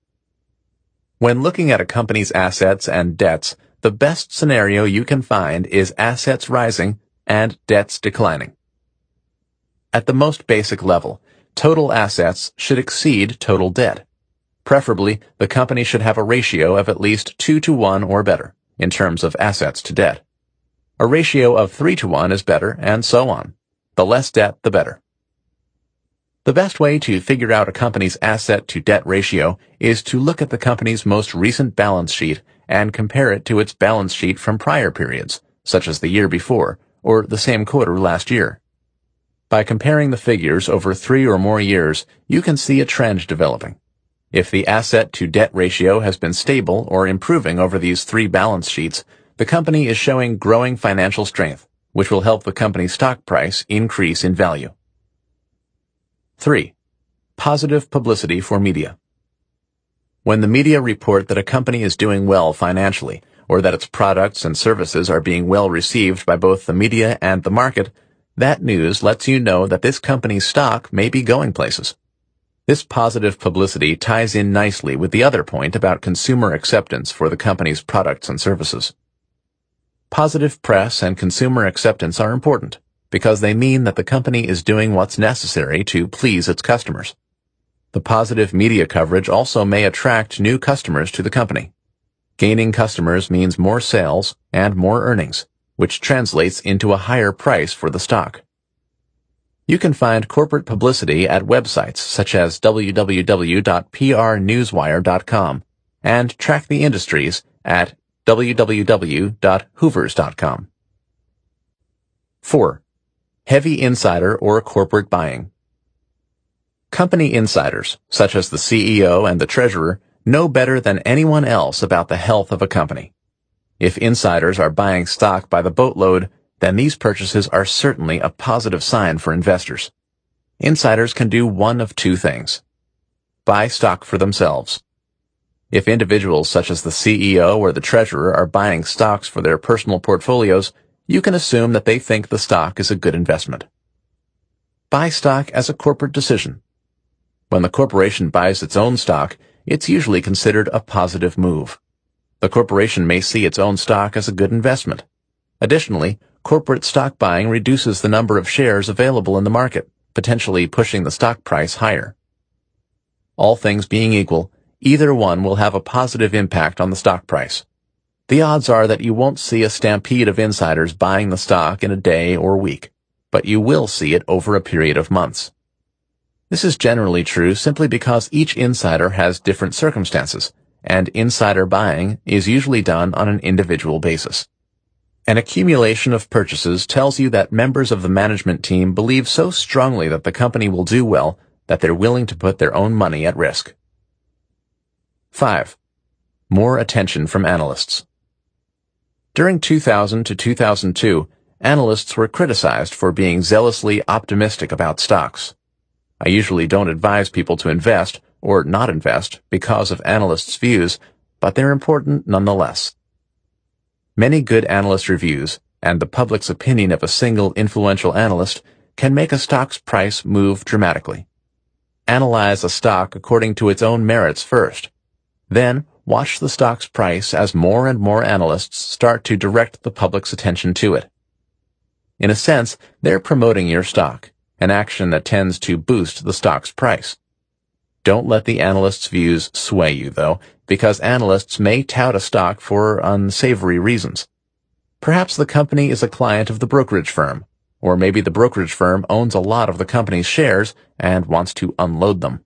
When looking at a company's assets and debts, the best scenario you can find is assets rising and debts declining. At the most basic level, total assets should exceed total debt. Preferably, the company should have a ratio of at least 2-to-1 or better, in terms of assets to debt. A ratio of 3-to-1 is better, and so on. The less debt, the better. The best way to figure out a company's asset-to-debt ratio is to look at the company's most recent balance sheet and compare it to its balance sheet from prior periods, such as the year before, or the same quarter last year. By comparing the figures over 3 or more years, you can see a trend developing. If the asset-to-debt ratio has been stable or improving over these 3 balance sheets, the company is showing growing financial strength, which will help the company's stock price increase in value. 3. Positive publicity for media. When the media report that a company is doing well financially, or that its products and services are being well received by both the media and the market, that news lets you know that this company's stock may be going places. This positive publicity ties in nicely with the other point about consumer acceptance for the company's products and services. Positive press and consumer acceptance are important because they mean that the company is doing what's necessary to please its customers. The positive media coverage also may attract new customers to the company. Gaining customers means more sales and more earnings, which translates into a higher price for the stock. You can find corporate publicity at websites such as www.prnewswire.com and track the industries at www.hoovers.com. 4. Heavy insider or corporate buying. Company insiders, such as the CEO and the treasurer, know better than anyone else about the health of a company. If insiders are buying stock by the boatload, then these purchases are certainly a positive sign for investors. Insiders can do one of 2 things. Buy stock for themselves. If individuals such as the CEO or the treasurer are buying stocks for their personal portfolios, you can assume that they think the stock is a good investment. Buy stock as a corporate decision. When the corporation buys its own stock, it's usually considered a positive move. The corporation may see its own stock as a good investment. Additionally, corporate stock buying reduces the number of shares available in the market, potentially pushing the stock price higher. All things being equal, either one will have a positive impact on the stock price. The odds are that you won't see a stampede of insiders buying the stock in a day or week, but you will see it over a period of months. This is generally true simply because each insider has different circumstances, and insider buying is usually done on an individual basis. An accumulation of purchases tells you that members of the management team believe so strongly that the company will do well that they're willing to put their own money at risk. 5. More attention from analysts. During 2000 to 2002, analysts were criticized for being zealously optimistic about stocks. I usually don't advise people to invest or not invest because of analysts' views, but they're important nonetheless. Many good analyst reviews and the public's opinion of a single influential analyst can make a stock's price move dramatically. Analyze a stock according to its own merits first. Then, watch the stock's price as more and more analysts start to direct the public's attention to it. In a sense, they're promoting your stock, an action that tends to boost the stock's price. Don't let the analysts' views sway you, though, because analysts may tout a stock for unsavory reasons. Perhaps the company is a client of the brokerage firm, or maybe the brokerage firm owns a lot of the company's shares and wants to unload them.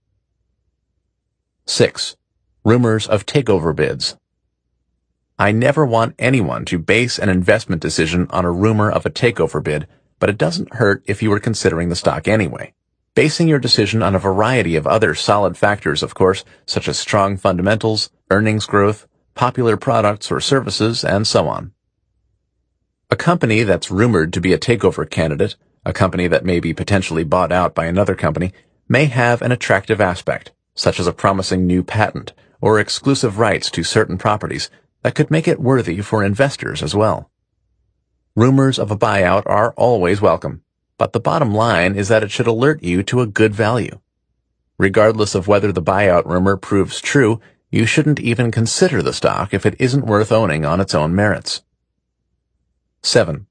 6. Rumors of takeover bids. I never want anyone to base an investment decision on a rumor of a takeover bid, but it doesn't hurt if you are considering the stock anyway. Basing your decision on a variety of other solid factors, of course, such as strong fundamentals, earnings growth, popular products or services, and so on. A company that's rumored to be a takeover candidate, a company that may be potentially bought out by another company, may have an attractive aspect, such as a promising new patent or exclusive rights to certain properties that could make it worthy for investors as well. Rumors of a buyout are always welcome, but the bottom line is that it should alert you to a good value. Regardless of whether the buyout rumor proves true, you shouldn't even consider the stock if it isn't worth owning on its own merits. 7.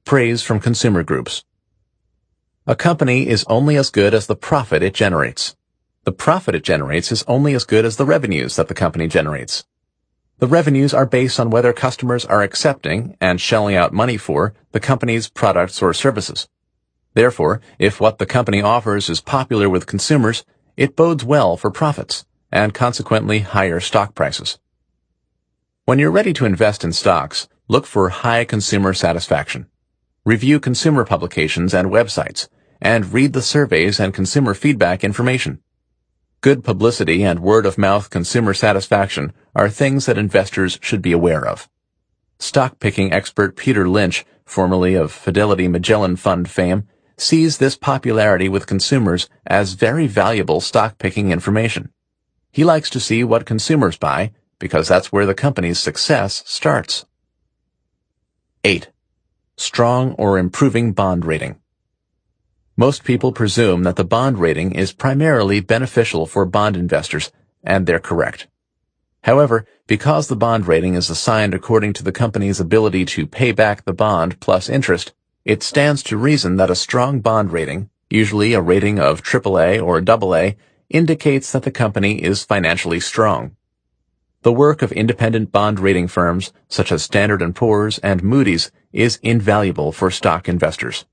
Praise from consumer groups. A company is only as good as the profit it generates. The profit it generates is only as good as the revenues that the company generates. The revenues are based on whether customers are accepting and shelling out money for the company's products or services. Therefore, if what the company offers is popular with consumers, it bodes well for profits, and consequently higher stock prices. When you're ready to invest in stocks, look for high consumer satisfaction. Review consumer publications and websites, and read the surveys and consumer feedback information. Good publicity and word-of-mouth consumer satisfaction are things that investors should be aware of. Stock-picking expert Peter Lynch, formerly of Fidelity Magellan Fund fame, sees this popularity with consumers as very valuable stock-picking information. He likes to see what consumers buy, because that's where the company's success starts. 8. Strong or improving bond rating. Most people presume that the bond rating is primarily beneficial for bond investors, and they're correct. However, because the bond rating is assigned according to the company's ability to pay back the bond plus interest, it stands to reason that a strong bond rating, usually a rating of AAA or AA, indicates that the company is financially strong. The work of independent bond rating firms such as Standard & Poor's and Moody's is invaluable for stock investors.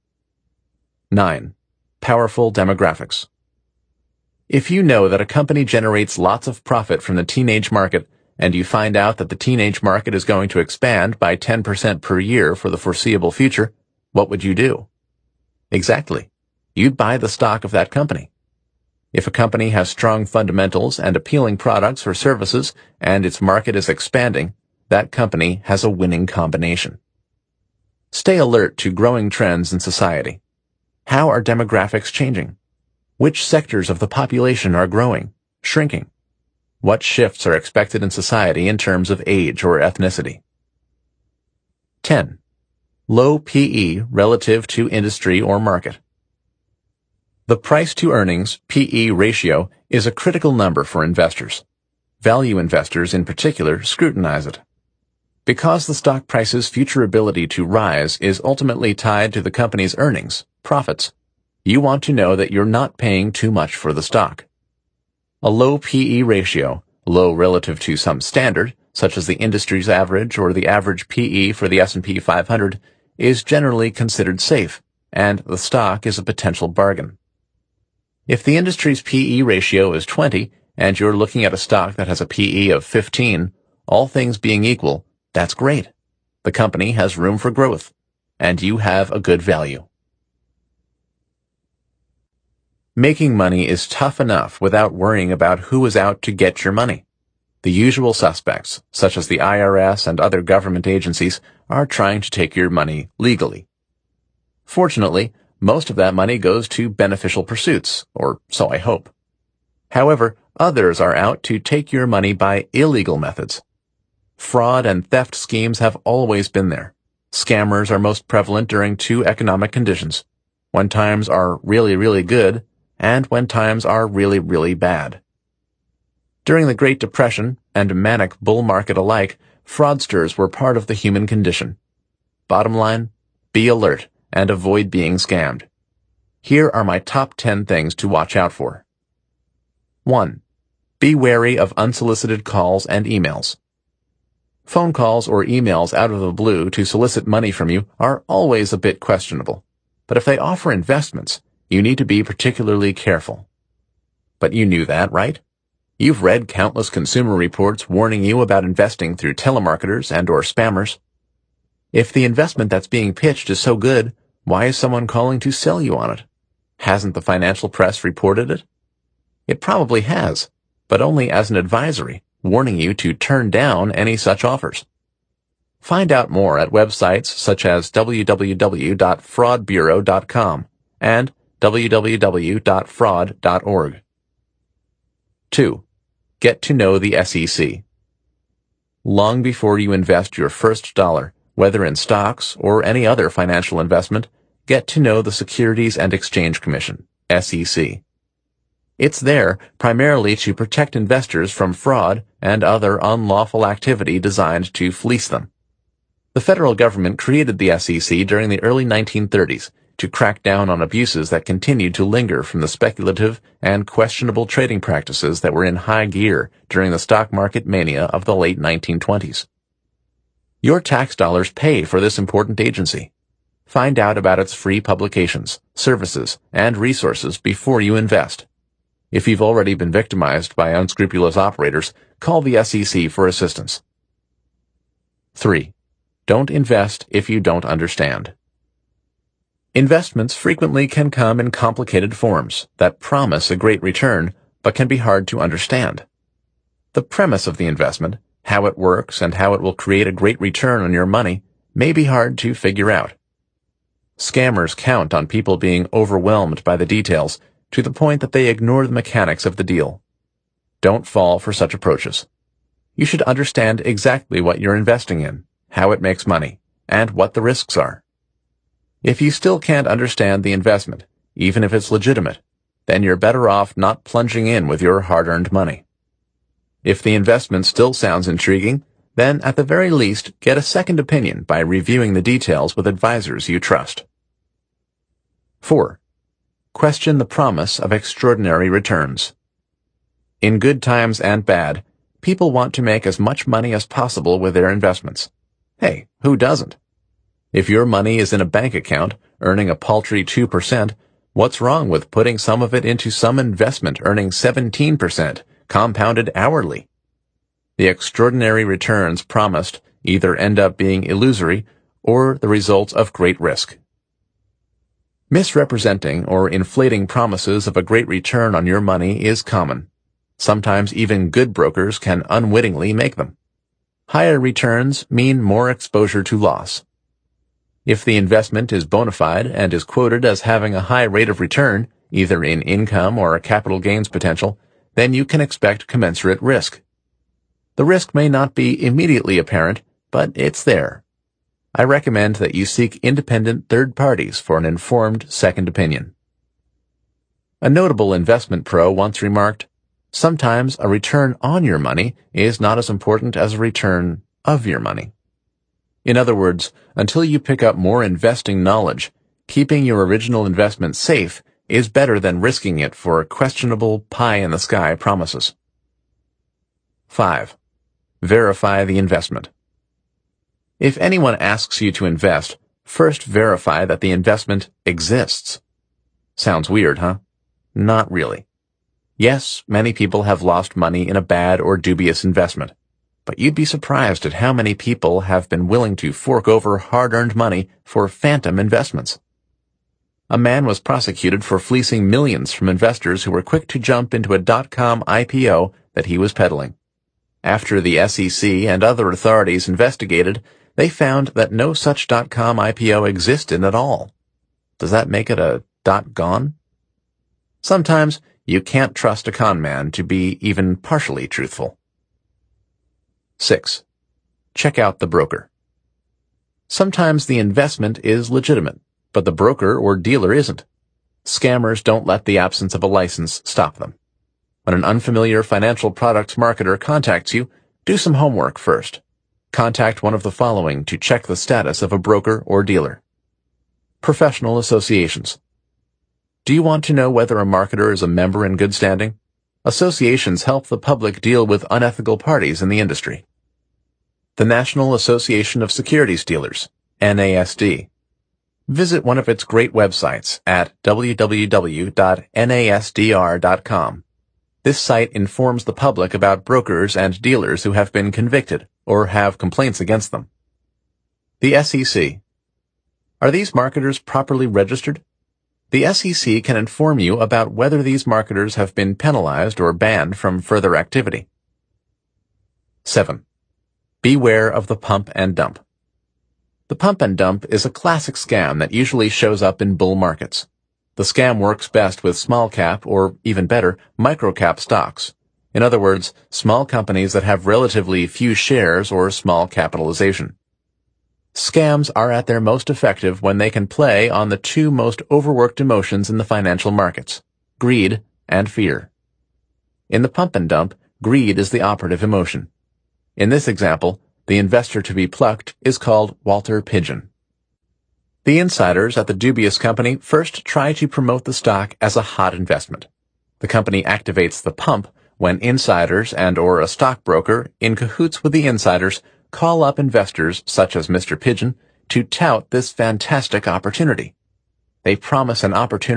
9. Powerful demographics. If you know that a company generates lots of profit from the teenage market, and you find out that the teenage market is going to expand by 10% per year for the foreseeable future, what would you do? Exactly. You'd buy the stock of that company. If a company has strong fundamentals and appealing products or services, and its market is expanding, that company has a winning combination. Stay alert to growing trends in society. How are demographics changing? Which sectors of the population are growing, shrinking? What shifts are expected in society in terms of age or ethnicity? 10. Low PE relative to industry or market. The price-to-earnings PE ratio is a critical number for investors. Value investors in particular scrutinize it. Because the stock price's future ability to rise is ultimately tied to the company's earnings, profits, you want to know that you're not paying too much for the stock. A low PE ratio, low relative to some standard, such as the industry's average or the average PE for the S&P 500, is generally considered safe, and the stock is a potential bargain. If the industry's PE ratio is 20, and you're looking at a stock that has a PE of 15, all things being equal, that's great. The company has room for growth, and you have a good value. Making money is tough enough without worrying about who is out to get your money. The usual suspects, such as the IRS and other government agencies, are trying to take your money legally. Fortunately, most of that money goes to beneficial pursuits, or so I hope. However, others are out to take your money by illegal methods. Fraud and theft schemes have always been there. Scammers are most prevalent during two economic conditions: when times are really, really good, and when times are really, really bad. During the Great Depression and manic bull market alike, fraudsters were part of the human condition. Bottom line, be alert and avoid being scammed. Here are my top 10 things to watch out for. 1. Be wary of unsolicited calls and emails. Phone calls or emails out of the blue to solicit money from you are always a bit questionable, but if they offer investments, you need to be particularly careful. But you knew that, right? You've read countless consumer reports warning you about investing through telemarketers and/or spammers. If the investment that's being pitched is so good, why is someone calling to sell you on it? Hasn't the financial press reported it? It probably has, but only as an advisory, warning you to turn down any such offers. Find out more at websites such as www.fraudbureau.com and www.fraud.org. 2. Get to know the SEC. Long before you invest your first dollar, whether in stocks or any other financial investment, get to know the Securities and Exchange Commission, SEC. It's there primarily to protect investors from fraud and other unlawful activity designed to fleece them. The The federal government created the SEC during the early 1930s to crack down on abuses that continued to linger from the speculative and questionable trading practices that were in high gear during the stock market mania of the late 1920s. Your tax dollars pay for this important agency. Find out about its free publications, services, and resources before you invest. If you've already been victimized by unscrupulous operators, call the SEC for assistance. 3. Don't invest if you don't understand. Investments frequently can come in complicated forms that promise a great return but can be hard to understand. The premise of the investment, how it works, and how it will create a great return on your money may be hard to figure out. Scammers count on people being overwhelmed by the details to the point that they ignore the mechanics of the deal. Don't fall for such approaches. You should understand exactly what you're investing in, how it makes money, and what the risks are. If you still can't understand the investment, even if it's legitimate, then you're better off not plunging in with your hard-earned money. If the investment still sounds intriguing, then at the very least get a second opinion by reviewing the details with advisors you trust. 4. Question the promise of extraordinary returns. In good times and bad, people want to make as much money as possible with their investments. Hey, who doesn't? If your money is in a bank account, earning a paltry 2%, what's wrong with putting some of it into some investment earning 17%, compounded hourly? The extraordinary returns promised either end up being illusory or the result of great risk. Misrepresenting or inflating promises of a great return on your money is common. Sometimes even good brokers can unwittingly make them. Higher returns mean more exposure to loss. If the investment is bona fide and is quoted as having a high rate of return, either in income or a capital gains potential, then you can expect commensurate risk. The risk may not be immediately apparent, but it's there. I recommend that you seek independent third parties for an informed second opinion. A notable investment pro once remarked, "Sometimes a return on your money is not as important as a return of your money." In other words, until you pick up more investing knowledge, keeping your original investment safe is better than risking it for questionable pie-in-the-sky promises. 5. Verify the investment. If anyone asks you to invest, first verify that the investment exists. Sounds weird, huh? Not really. Yes, many people have lost money in a bad or dubious investment, but you'd be surprised at how many people have been willing to fork over hard-earned money for phantom investments. A man was prosecuted for fleecing millions from investors who were quick to jump into a .com IPO that he was peddling. After the SEC and other authorities investigated, they found that no such .com IPO existed at all. Does that make it a .gone? Sometimes you can't trust a con man to be even partially truthful. 6. Check out the broker. Sometimes the investment is legitimate, but the broker or dealer isn't. Scammers don't let the absence of a license stop them. When an unfamiliar financial products marketer contacts you, do some homework first. Contact one of the following to check the status of a broker or dealer. Professional associations. Do you want to know whether a marketer is a member in good standing? Associations help the public deal with unethical parties in the industry. The National Association of Securities Dealers, NASD. Visit one of its great websites at www.nasdr.com. This site informs the public about brokers and dealers who have been convicted or have complaints against them. The SEC. Are these marketers properly registered? The SEC can inform you about whether these marketers have been penalized or banned from further activity. 7. Beware of the pump and dump. The pump and dump is a classic scam that usually shows up in bull markets. The scam works best with small cap, or even better, micro cap stocks. In other words, small companies that have relatively few shares or small capitalization. Scams are at their most effective when they can play on the two most overworked emotions in the financial markets, greed and fear. In the pump and dump, greed is the operative emotion. In this example, The investor to be plucked is called Walter Pidgeon. The insiders at the dubious company first try to promote the stock as a hot investment. The company activates the pump when insiders and/or a stockbroker in cahoots with the insiders call up investors such as Mr. Pidgeon to tout this fantastic opportunity. They promise an opportunity